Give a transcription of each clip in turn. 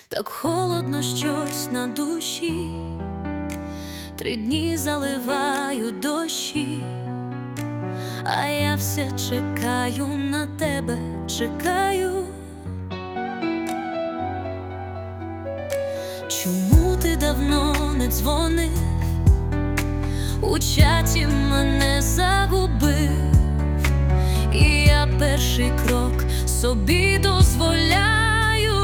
Так холодно щось на душі, 3 дні заливаю дощі, а я все чекаю на тебе, чекаю. Чому ти давно не дзвонив, у чаті мене загубив, і я перший крок собі дозволяю.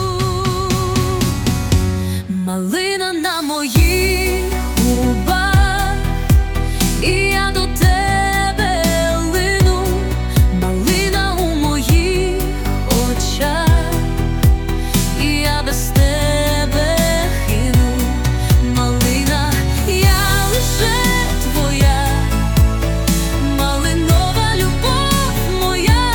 Малина на моїх губах, і я до тебе лину. Малина у моїх очах, і я без тебе хину. Малина, я лише твоя, малинова любов моя.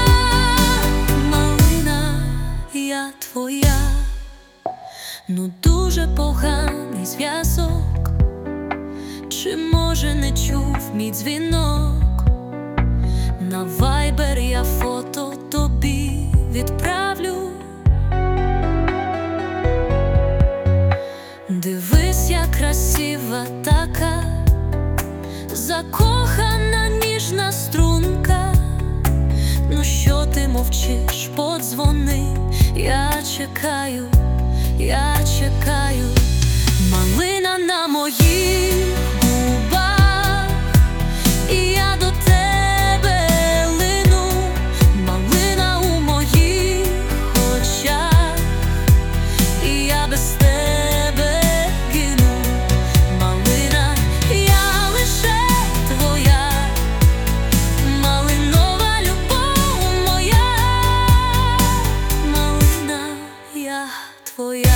Малина, я твоя. Ну дуже поганий зв'язок, чи може не чув мій дзвінок? На Viber я фото тобі відправлю. Дивись, як красива така, закохана ніжна струнка. Ну що ти мовчиш, подзвони, я чекаю, я чекаю. Малина на моїх губах, і я до тебе лину. Малина у моїх очах, і я без тебе гину. Малина, я лише твоя, малинова любов моя. Малина, я твоя.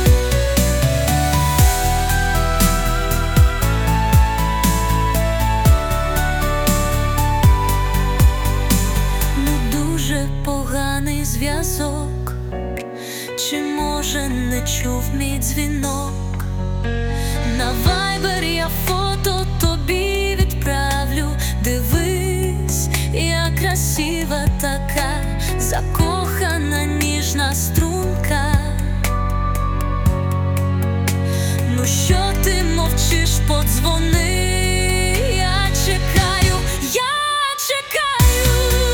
Поганий зв'язок, чи може не чув мій дзвінок? На Viber я фото тобі відправлю. Дивись, я красива така, закохана ніжна струнка. Ну що ти мовчиш, подзвони, я чекаю, я чекаю.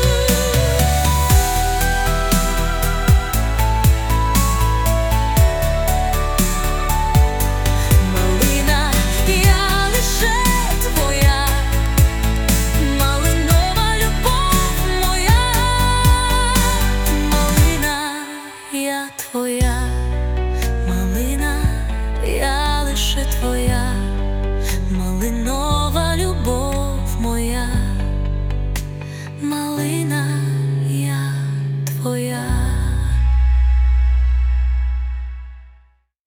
Твоя малина, я лише твоя, малинова любов моя. Малина, я твоя.